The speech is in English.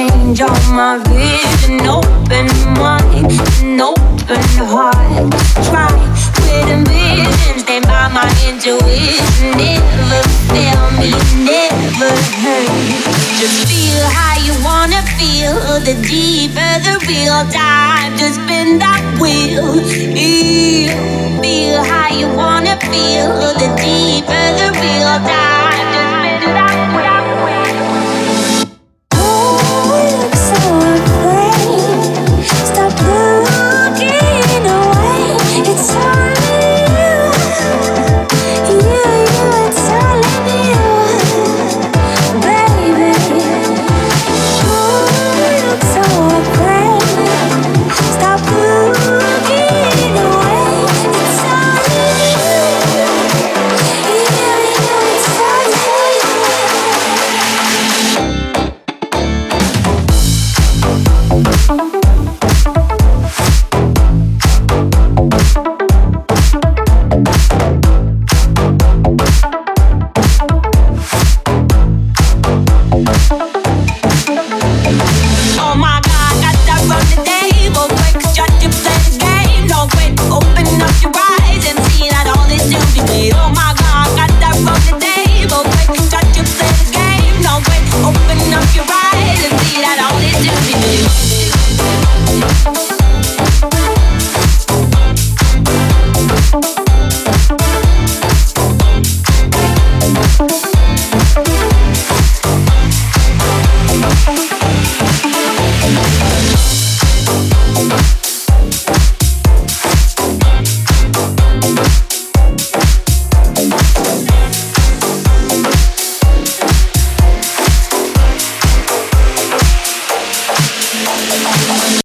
change all my vision. Open mind, an open heart. Try with ambition, stand by my intuition. Never fail me, never hurt. Just feel how you wanna feel. The deeper the real time to spin that wheel. Feel how you wanna feel. The deeper the real time.